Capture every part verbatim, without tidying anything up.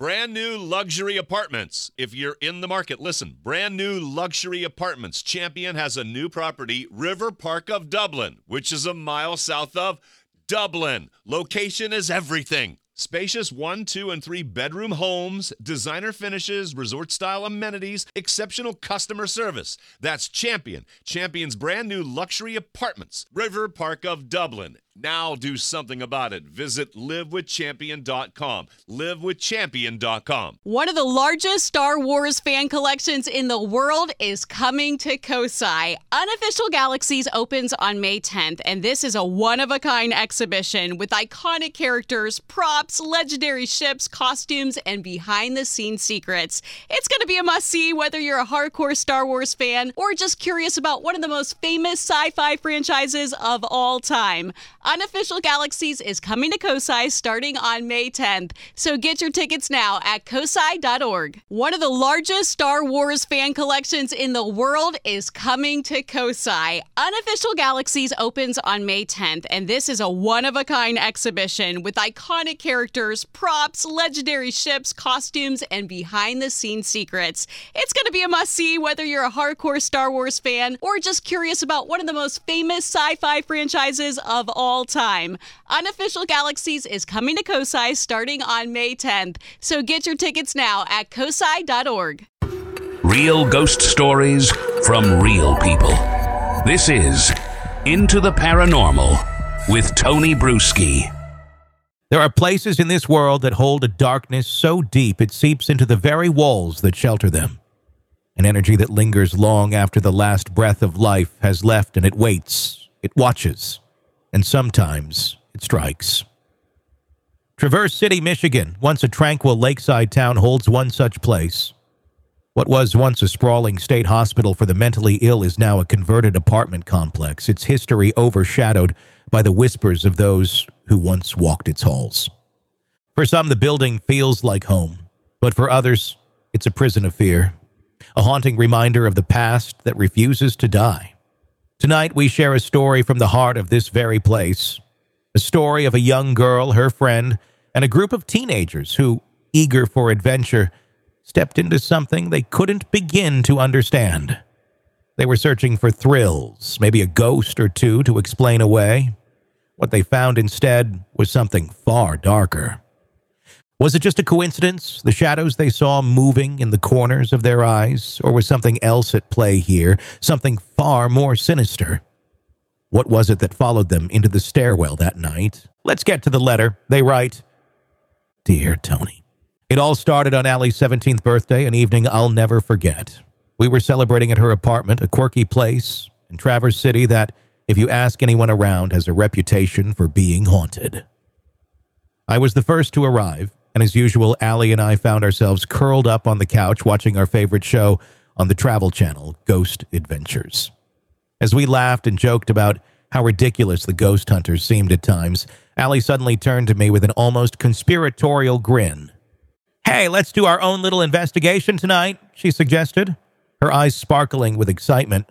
Brand new luxury apartments. If you're in the market, listen. Brand new luxury apartments. Champion has a new property, River Park of Dublin, which is a mile south of Dublin. Location is everything. Spacious one, two, and three bedroom homes, designer finishes, resort-style amenities, exceptional customer service. That's Champion. Champion's brand new luxury apartments. River Park of Dublin. Now do something about it. Visit live with champion dot com. live with champion dot com. One of the largest Star Wars fan collections in the world is coming to Kosai. Unofficial Galaxies opens on May tenth, and this is a one-of-a-kind exhibition with iconic characters, props, legendary ships, costumes, and behind-the-scenes secrets. It's going to be a must-see whether you're a hardcore Star Wars fan or just curious about one of the most famous sci-fi franchises of all time. Unofficial Galaxies is coming to Kosai starting on May tenth, so get your tickets now at kosai dot org. One of the largest Star Wars fan collections in the world is coming to Kosai. Unofficial Galaxies opens on May tenth, and this is a one-of-a-kind exhibition with iconic characters, props, legendary ships, costumes, and behind-the-scenes secrets. It's going to be a must-see whether you're a hardcore Star Wars fan or just curious about one of the most famous sci-fi franchises of all time. Unofficial Galaxies is coming to Kosai starting on May tenth, so get your tickets now at kosai dot org. Real ghost stories from real people. This is Into the Paranormal with Tony Bruschi. There are places in this world that hold a darkness so deep it seeps into the very walls that shelter them. An energy that lingers long after the last breath of life has left, and it waits, it watches, and sometimes it strikes. Traverse City, Michigan, once a tranquil lakeside town, holds one such place. What was once a sprawling state hospital for the mentally ill is now a converted apartment complex, its history overshadowed by the whispers of those who once walked its halls. For some, the building feels like home, but for others, it's a prison of fear, a haunting reminder of the past that refuses to die. Tonight, we share a story from the heart of this very place, a story of a young girl, her friend, and a group of teenagers who, eager for adventure, stepped into something they couldn't begin to understand. They were searching for thrills, maybe a ghost or two to explain away. What they found instead was something far darker. Was it just a coincidence, the shadows they saw moving in the corners of their eyes, or was something else at play here, something far more sinister? What was it that followed them into the stairwell that night? Let's get to the letter. They write, "Dear Tony, it all started on Allie's seventeenth birthday, an evening I'll never forget. We were celebrating at her apartment, a quirky place in Traverse City that, if you ask anyone around, has a reputation for being haunted. I was the first to arrive, and as usual, Allie and I found ourselves curled up on the couch watching our favorite show on the Travel Channel, Ghost Adventures. As we laughed and joked about how ridiculous the ghost hunters seemed at times, Allie suddenly turned to me with an almost conspiratorial grin. "Hey, let's do our own little investigation tonight," she suggested, her eyes sparkling with excitement.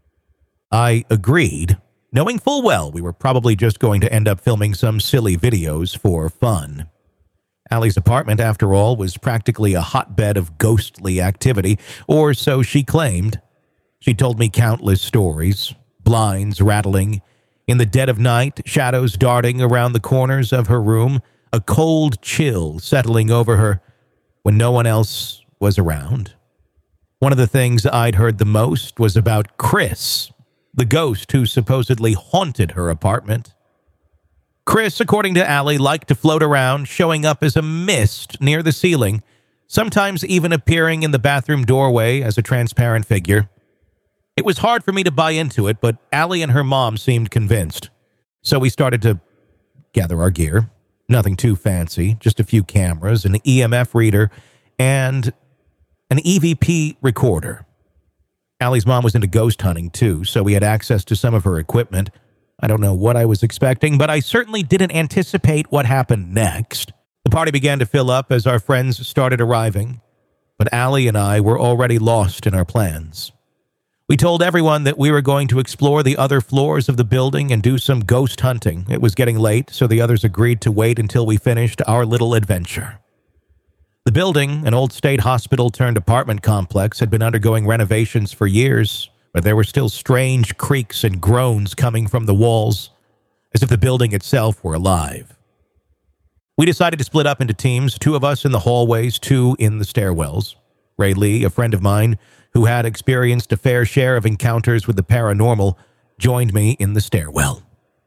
I agreed, knowing full well we were probably just going to end up filming some silly videos for fun. Allie's apartment, after all, was practically a hotbed of ghostly activity, or so she claimed. She told me countless stories, blinds rattling, in the dead of night, shadows darting around the corners of her room, a cold chill settling over her when no one else was around. One of the things I'd heard the most was about Chris, the ghost who supposedly haunted her apartment. Chris, according to Allie, liked to float around, showing up as a mist near the ceiling, sometimes even appearing in the bathroom doorway as a transparent figure. It was hard for me to buy into it, but Allie and her mom seemed convinced. So we started to gather our gear. Nothing too fancy, just a few cameras, an E M F reader, and an E V P recorder. Allie's mom was into ghost hunting, too, so we had access to some of her equipment. I don't know what I was expecting, but I certainly didn't anticipate what happened next. The party began to fill up as our friends started arriving, but Allie and I were already lost in our plans. We told everyone that we were going to explore the other floors of the building and do some ghost hunting. It was getting late, so the others agreed to wait until we finished our little adventure. The building, an old state hospital turned apartment complex, had been undergoing renovations for years, but there were still strange creaks and groans coming from the walls, as if the building itself were alive. We decided to split up into teams, two of us in the hallways, two in the stairwells. Ray Lee, a friend of mine who had experienced a fair share of encounters with the paranormal, joined me in the stairwell.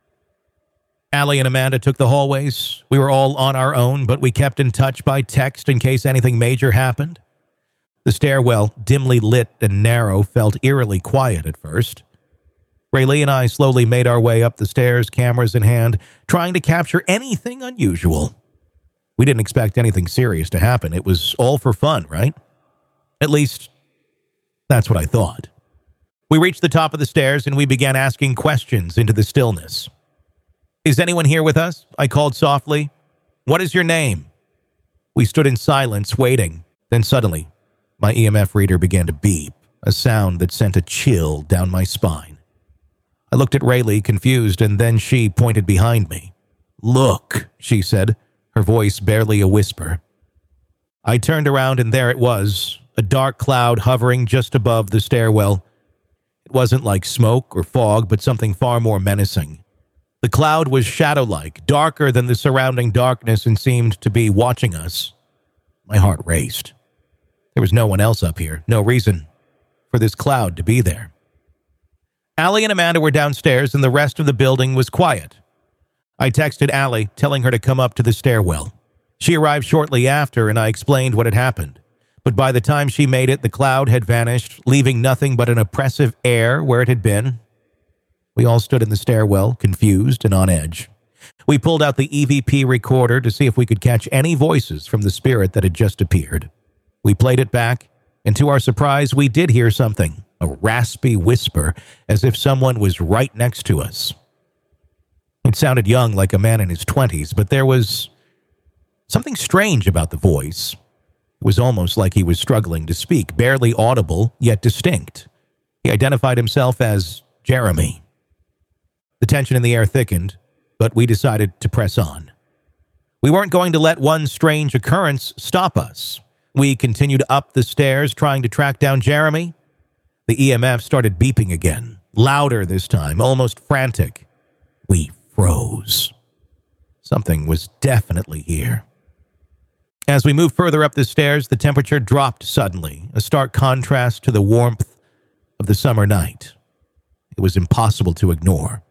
Allie and Amanda took the hallways. We were all on our own, but we kept in touch by text in case anything major happened. The stairwell, dimly lit and narrow, felt eerily quiet at first. Ray Lee and I slowly made our way up the stairs, cameras in hand, trying to capture anything unusual. We didn't expect anything serious to happen. It was all for fun, right? At least, that's what I thought. We reached the top of the stairs and we began asking questions into the stillness. "Is anyone here with us?" I called softly. "What is your name?" We stood in silence, waiting. Then suddenly, my E M F reader began to beep, a sound that sent a chill down my spine. I looked at Ray Lee, confused, and then she pointed behind me. "Look," she said, her voice barely a whisper. I turned around and there it was, a dark cloud hovering just above the stairwell. It wasn't like smoke or fog, but something far more menacing. The cloud was shadow-like, darker than the surrounding darkness, and seemed to be watching us. My heart raced. There was no one else up here, no reason for this cloud to be there. Allie and Amanda were downstairs, and the rest of the building was quiet. I texted Allie, telling her to come up to the stairwell. She arrived shortly after, and I explained what had happened. But by the time she made it, the cloud had vanished, leaving nothing but an oppressive air where it had been. We all stood in the stairwell, confused and on edge. We pulled out the E V P recorder to see if we could catch any voices from the spirit that had just appeared. We played it back, and to our surprise, we did hear something, a raspy whisper, as if someone was right next to us. It sounded young, like a man in his twenties, but there was something strange about the voice. It was almost like he was struggling to speak, barely audible, yet distinct. He identified himself as Jeremy. The tension in the air thickened, but we decided to press on. We weren't going to let one strange occurrence stop us. We continued up the stairs, trying to track down Jeremy. The E M F started beeping again, louder this time, almost frantic. We froze. Something was definitely here. As we moved further up the stairs, the temperature dropped suddenly, a stark contrast to the warmth of the summer night. It was impossible to ignore.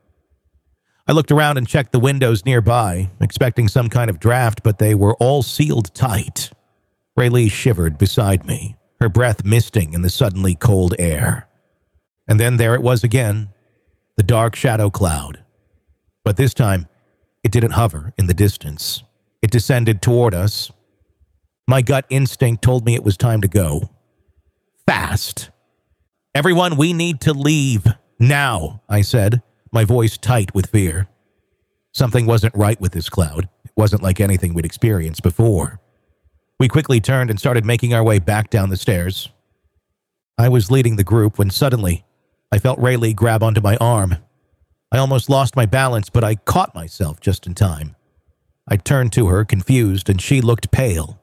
I looked around and checked the windows nearby, expecting some kind of draft, but they were all sealed tight. Ray Lee shivered beside me, her breath misting in the suddenly cold air. And then there it was again, the dark shadow cloud. But this time, it didn't hover in the distance. It descended toward us. My gut instinct told me it was time to go. Fast. "Everyone, we need to leave. Now," I said, my voice tight with fear. Something wasn't right with this cloud. It wasn't like anything we'd experienced before. We quickly turned and started making our way back down the stairs. I was leading the group when suddenly I felt Ray Lee grab onto my arm. I almost lost my balance, but I caught myself just in time. I turned to her, confused, and she looked pale.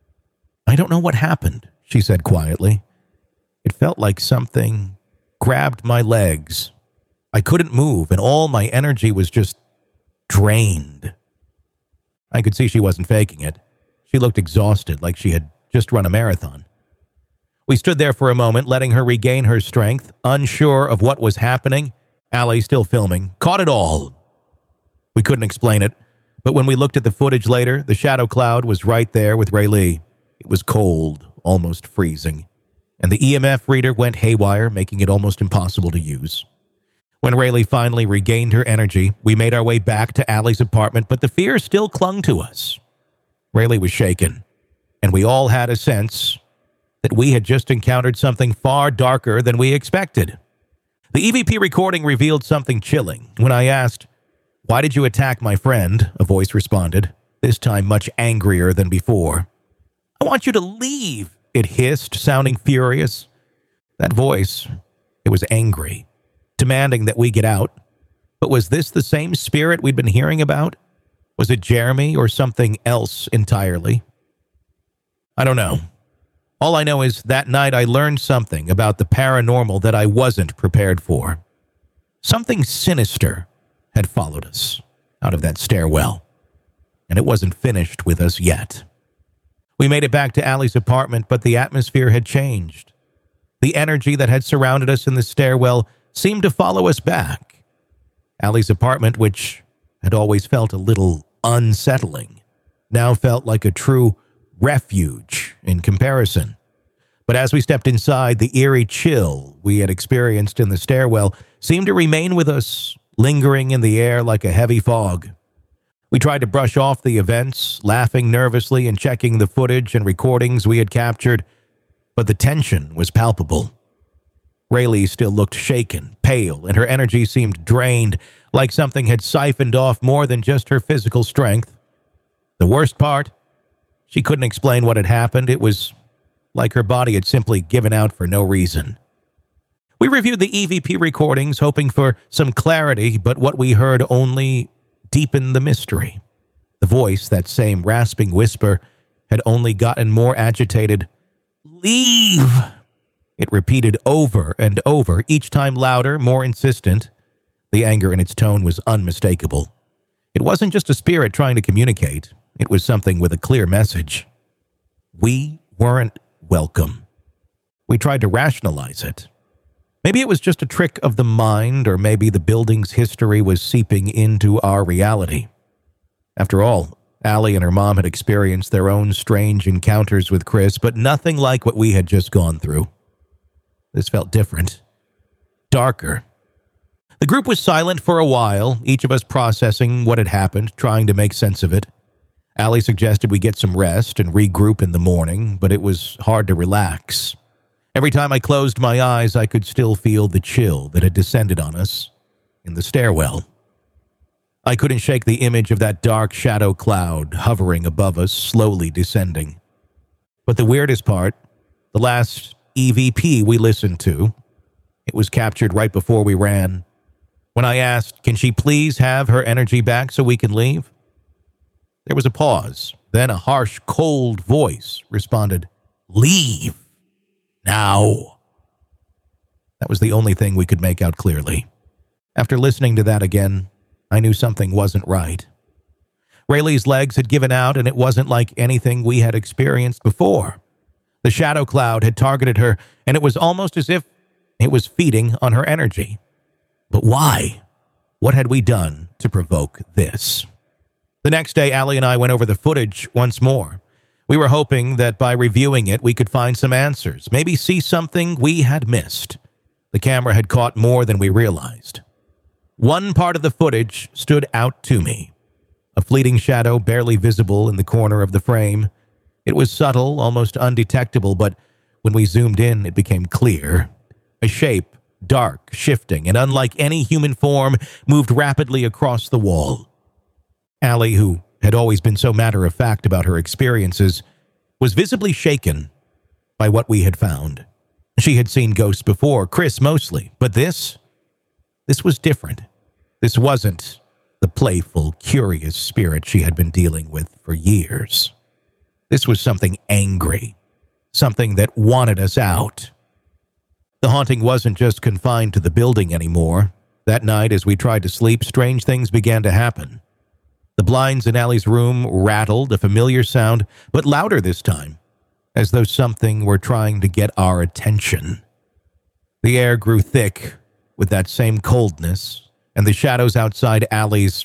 "I don't know what happened," she said quietly. "It felt like something grabbed my legs. I couldn't move, and all my energy was just drained." I could see she wasn't faking it. She looked exhausted, like she had just run a marathon. We stood there for a moment, letting her regain her strength, unsure of what was happening. Allie, still filming, caught it all. We couldn't explain it, but when we looked at the footage later, the shadow cloud was right there with Ray Lee. It was cold, almost freezing, and the E M F reader went haywire, making it almost impossible to use. When Ray Lee finally regained her energy, we made our way back to Allie's apartment, but the fear still clung to us. Ray Lee was shaken, and we all had a sense that we had just encountered something far darker than we expected. The E V P recording revealed something chilling. When I asked, "Why did you attack my friend?" a voice responded, this time much angrier than before. "I want you to leave," it hissed, sounding furious. That voice, it was angry, demanding that we get out. But was this the same spirit we'd been hearing about? Was it Jeremy or something else entirely? I don't know. All I know is that night I learned something about the paranormal that I wasn't prepared for. Something sinister had followed us out of that stairwell, and it wasn't finished with us yet. We made it back to Allie's apartment, but the atmosphere had changed. The energy that had surrounded us in the stairwell seemed to follow us back. Allie's apartment, which had always felt a little unsettling, now felt like a true refuge in comparison. But as we stepped inside, the eerie chill we had experienced in the stairwell seemed to remain with us, lingering in the air like a heavy fog. We tried to brush off the events, laughing nervously and checking the footage and recordings we had captured, but the tension was palpable. Rayleigh still looked shaken, pale, and her energy seemed drained, like something had siphoned off more than just her physical strength. The worst part? She couldn't explain what had happened. It was like her body had simply given out for no reason. We reviewed the E V P recordings, hoping for some clarity, but what we heard only deepened the mystery. The voice, that same rasping whisper, had only gotten more agitated. "Leave!" It repeated over and over, each time louder, more insistent. The anger in its tone was unmistakable. It wasn't just a spirit trying to communicate. It was something with a clear message. We weren't welcome. We tried to rationalize it. Maybe it was just a trick of the mind, or maybe the building's history was seeping into our reality. After all, Allie and her mom had experienced their own strange encounters with Chris, but nothing like what we had just gone through. This felt different. Darker. The group was silent for a while, each of us processing what had happened, trying to make sense of it. Allie suggested we get some rest and regroup in the morning, but it was hard to relax. Every time I closed my eyes, I could still feel the chill that had descended on us in the stairwell. I couldn't shake the image of that dark shadow cloud hovering above us, slowly descending. But the weirdest part, the last E V P we listened to, it was captured right before we ran. When I asked, can she please have her energy back so we can leave? There was a pause. Then a harsh, cold voice responded, "Leave. Now." That was the only thing we could make out clearly. After listening to that again, I knew something wasn't right. Rayleigh's legs had given out, and it wasn't like anything we had experienced before. The shadow cloud had targeted her, and it was almost as if it was feeding on her energy. But why? What had we done to provoke this? The next day, Allie and I went over the footage once more. We were hoping that by reviewing it, we could find some answers, maybe see something we had missed. The camera had caught more than we realized. One part of the footage stood out to me. A fleeting shadow barely visible in the corner of the frame. It was subtle, almost undetectable, but when we zoomed in, it became clear. A shape, dark, shifting, and unlike any human form, moved rapidly across the wall. Allie, who had always been so matter-of-fact about her experiences, was visibly shaken by what we had found. She had seen ghosts before, Chris mostly, but this? This was different. This wasn't the playful, curious spirit she had been dealing with for years. This was something angry, something that wanted us out. The haunting wasn't just confined to the building anymore. That night, as we tried to sleep, strange things began to happen. The blinds in Allie's room rattled, a familiar sound, but louder this time, as though something were trying to get our attention. The air grew thick with that same coldness, and the shadows outside Allie's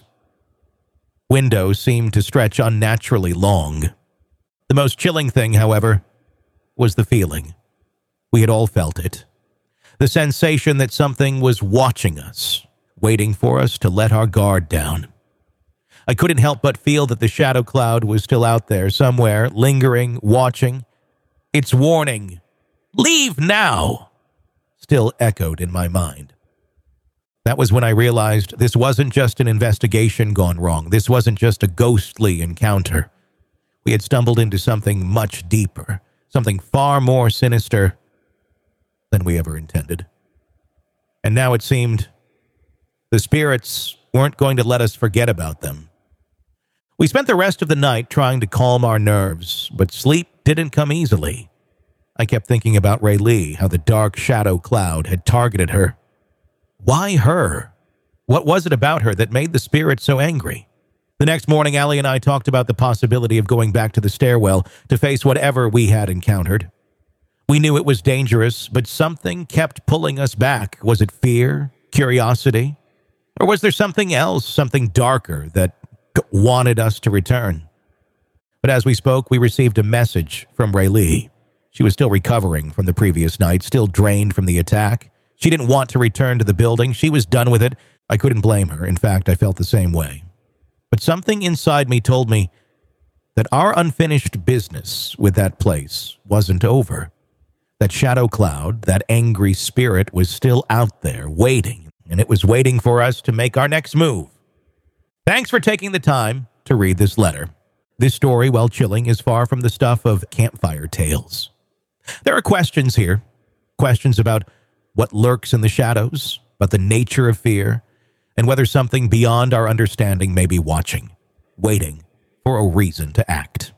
window seemed to stretch unnaturally long. The most chilling thing, however, was the feeling. We had all felt it. The sensation that something was watching us, waiting for us to let our guard down. I couldn't help but feel that the shadow cloud was still out there somewhere, lingering, watching. Its warning, "Leave now," still echoed in my mind. That was when I realized this wasn't just an investigation gone wrong. This wasn't just a ghostly encounter. We had stumbled into something much deeper, something far more sinister than we ever intended. And now it seemed the spirits weren't going to let us forget about them. We spent the rest of the night trying to calm our nerves, but sleep didn't come easily. I kept thinking about Ray Lee, how the dark shadow cloud had targeted her. Why her? What was it about her that made the spirit so angry? The next morning, Allie and I talked about the possibility of going back to the stairwell to face whatever we had encountered. We knew it was dangerous, but something kept pulling us back. Was it fear? Curiosity? Or was there something else, something darker that wanted us to return? But as we spoke, we received a message from Ray Lee. She was still recovering from the previous night, still drained from the attack. She didn't want to return to the building. She was done with it. I couldn't blame her. In fact, I felt the same way. But something inside me told me that our unfinished business with that place wasn't over. That shadow cloud, that angry spirit, was still out there waiting, and it was waiting for us to make our next move. Thanks for taking the time to read this letter. This story, while chilling, is far from the stuff of campfire tales. There are questions here, questions about what lurks in the shadows, about the nature of fear, and whether something beyond our understanding may be watching, waiting for a reason to act.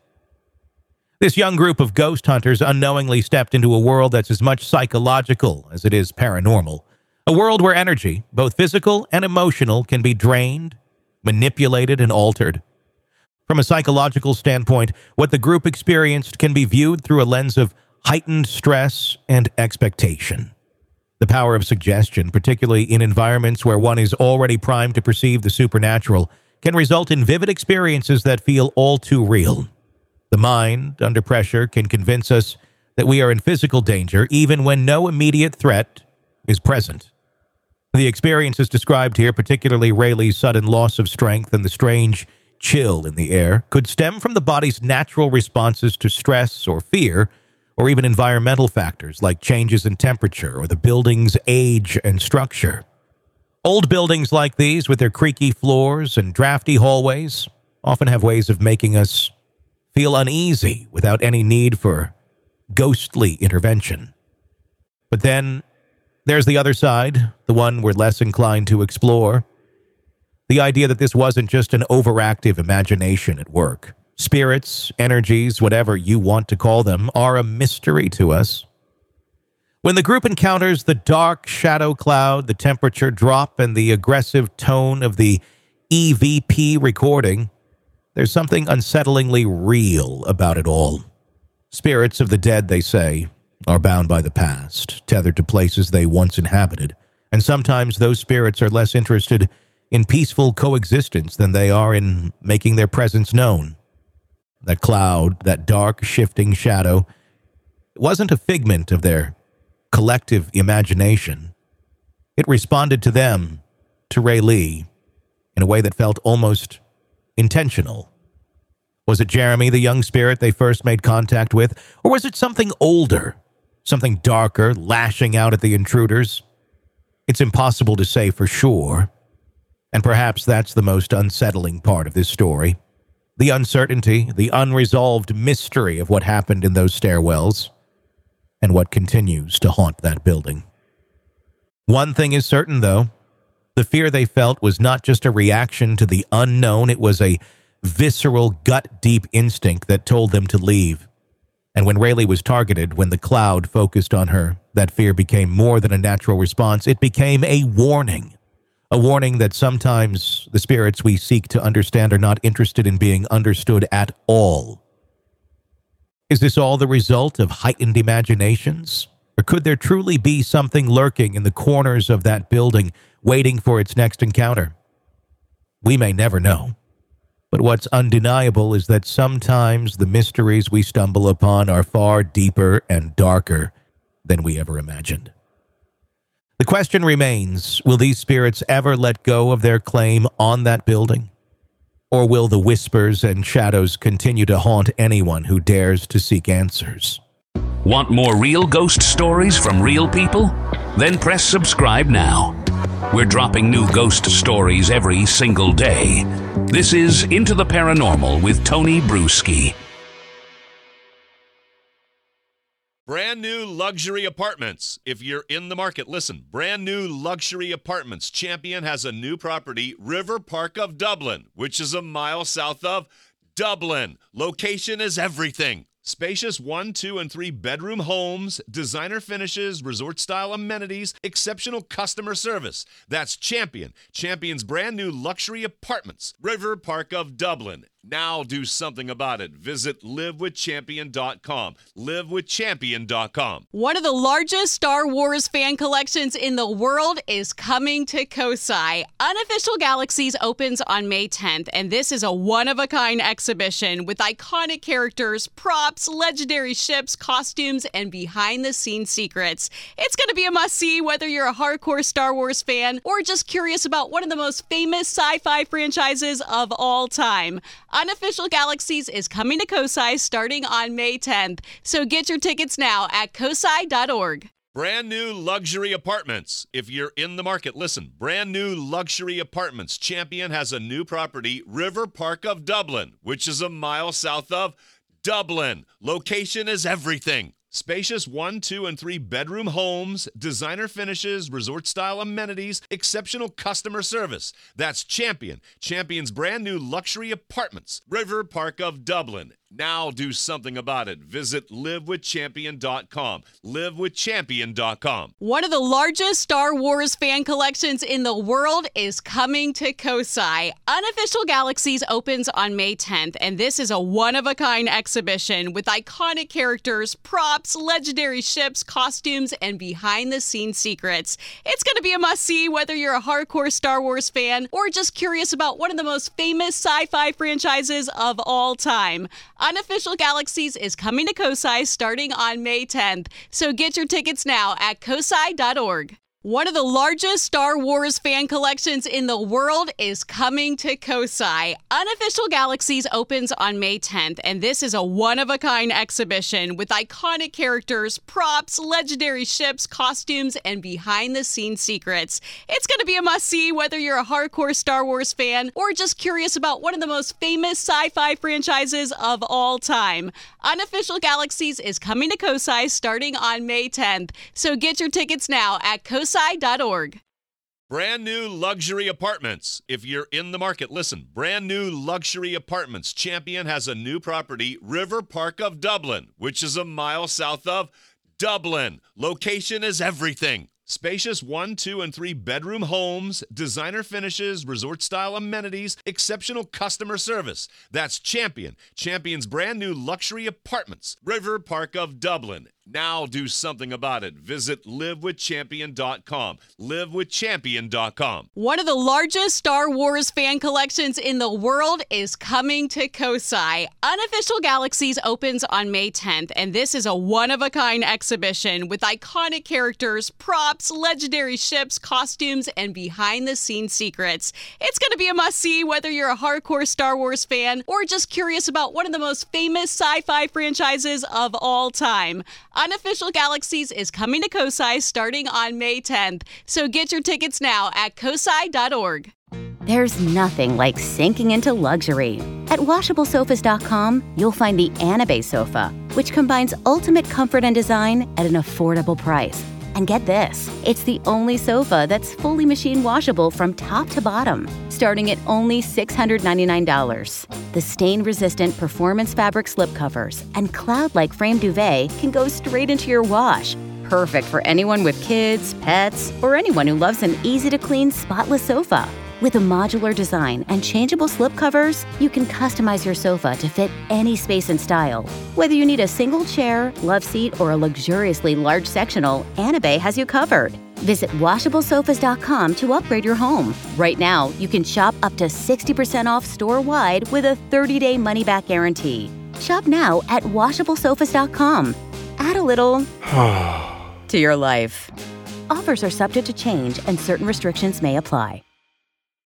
This young group of ghost hunters unknowingly stepped into a world that's as much psychological as it is paranormal. A world where energy, both physical and emotional, can be drained, manipulated, and altered. From a psychological standpoint, what the group experienced can be viewed through a lens of heightened stress and expectation. The power of suggestion, particularly in environments where one is already primed to perceive the supernatural, can result in vivid experiences that feel all too real. The mind, under pressure, can convince us that we are in physical danger even when no immediate threat is present. The experiences described here, particularly Ray Lee's sudden loss of strength and the strange chill in the air, could stem from the body's natural responses to stress or fear, or even environmental factors like changes in temperature or the building's age and structure. Old buildings like these, with their creaky floors and drafty hallways, often have ways of making us feel uneasy without any need for ghostly intervention. But then there's the other side, the one we're less inclined to explore. The idea that this wasn't just an overactive imagination at work. Spirits, energies, whatever you want to call them, are a mystery to us. When the group encounters the dark shadow cloud, the temperature drop, and the aggressive tone of the E V P recording, there's something unsettlingly real about it all. Spirits of the dead, they say, are bound by the past, tethered to places they once inhabited, and sometimes those spirits are less interested in peaceful coexistence than they are in making their presence known. That cloud, that dark, shifting shadow, wasn't a figment of their collective imagination. It responded to them, to Ray Lee, in a way that felt almost intentional. Was it Jeremy, the young spirit they first made contact with, or was it something older, something darker, lashing out at the intruders? It's impossible to say for sure, and perhaps that's the most unsettling part of this story. The uncertainty, the unresolved mystery of what happened in those stairwells, and what continues to haunt that building. One thing is certain, though. The fear they felt was not just a reaction to the unknown, it was a visceral, gut-deep instinct that told them to leave. And when Ray Lee was targeted, when the cloud focused on her, that fear became more than a natural response. It became a warning. A warning that sometimes the spirits we seek to understand are not interested in being understood at all. Is this all the result of heightened imaginations? Or could there truly be something lurking in the corners of that building, waiting for its next encounter? We may never know. But what's undeniable is that sometimes the mysteries we stumble upon are far deeper and darker than we ever imagined. The question remains, will these spirits ever let go of their claim on that building? Or will the whispers and shadows continue to haunt anyone who dares to seek answers? Want more real ghost stories from real people? Then press subscribe now. We're dropping new ghost stories every single day. This is Into the Paranormal with Tony Bruschi. Brand new luxury apartments. If you're in the market, listen. Brand new luxury apartments. Champion has a new property, River Park of Dublin, which is a mile south of Dublin. Location is everything. Spacious one, two, and three bedroom homes, designer finishes, resort-style amenities, exceptional customer service. That's Champion. Champion's brand new luxury apartments. River Park of Dublin. Now do something about it. Visit live with champion dot com. live with champion dot com. One of the largest Star Wars fan collections in the world is coming to Kosai. Unofficial Galaxies opens on May tenth, and this is a one-of-a-kind exhibition with iconic characters, props, legendary ships, costumes, and behind-the-scenes secrets. It's going to be a must-see whether you're a hardcore Star Wars fan or just curious about one of the most famous sci-fi franchises of all time. Unofficial Galaxies is coming to Kosai starting on May tenth, so get your tickets now at kosai dot org. Brand new luxury apartments. If you're in the market, listen. Brand new luxury apartments. Champion has a new property, River Park of Dublin, which is a mile south of Dublin. Location is everything. Spacious one, two, and three bedroom homes, designer finishes, resort-style amenities, exceptional customer service. That's Champion. Champion's brand new luxury apartments. River Park of Dublin. Now do something about it. Visit live with champion dot com. live with champion dot com. One of the largest Star Wars fan collections in the world is coming to Kosai. Unofficial Galaxies opens on May tenth, and this is a one-of-a-kind exhibition with iconic characters, props, legendary ships, costumes, and behind-the-scenes secrets. It's going to be a must-see whether you're a hardcore Star Wars fan or just curious about one of the most famous sci-fi franchises of all time. Unofficial Galaxies is coming to Kosai starting on May tenth, so get your tickets now at kosai dot org. One of the largest Star Wars fan collections in the world is coming to Kosai. Unofficial Galaxies opens on May tenth, and this is a one-of-a-kind exhibition with iconic characters, props, legendary ships, costumes, and behind-the-scenes secrets. It's going to be a must-see whether you're a hardcore Star Wars fan or just curious about one of the most famous sci-fi franchises of all time. Unofficial Galaxies is coming to Kosai starting on May tenth, so get your tickets now at kosai dot org. Brand new luxury apartments. If you're in the market, listen. Brand new luxury apartments. Champion has a new property, River Park of Dublin, which is a mile south of Dublin. Location is everything. Spacious one, two, and three bedroom homes, designer finishes, resort-style amenities, exceptional customer service. That's Champion. Champion's brand new luxury apartments. River Park of Dublin. Now do something about it. Visit live with champion dot com. live with champion dot com. One of the largest Star Wars fan collections in the world is coming to Kosai. Unofficial Galaxies opens on May tenth, and this is a one-of-a-kind exhibition with iconic characters, props, legendary ships, costumes, and behind-the-scenes secrets. It's going to be a must-see whether you're a hardcore Star Wars fan or just curious about one of the most famous sci-fi franchises of all time. Unofficial Galaxies is coming to Kosai starting on May tenth, so get your tickets now at kosai dot org. There's nothing like sinking into luxury. At washable sofas dot com, you'll find the Anabe sofa, which combines ultimate comfort and design at an affordable price. And get this, it's the only sofa that's fully machine washable from top to bottom, starting at only six hundred ninety-nine dollars. The stain-resistant performance fabric slipcovers and cloud-like frame duvet can go straight into your wash. Perfect for anyone with kids, pets, or anyone who loves an easy-to-clean, spotless sofa. With a modular design and changeable slipcovers, you can customize your sofa to fit any space and style. Whether you need a single chair, love seat, or a luxuriously large sectional, Anabe has you covered. Visit washable sofas dot com to upgrade your home. Right now, you can shop up to sixty percent off store-wide with a thirty-day money-back guarantee. Shop now at washable sofas dot com. Add a little to your life. Offers are subject to change and certain restrictions may apply.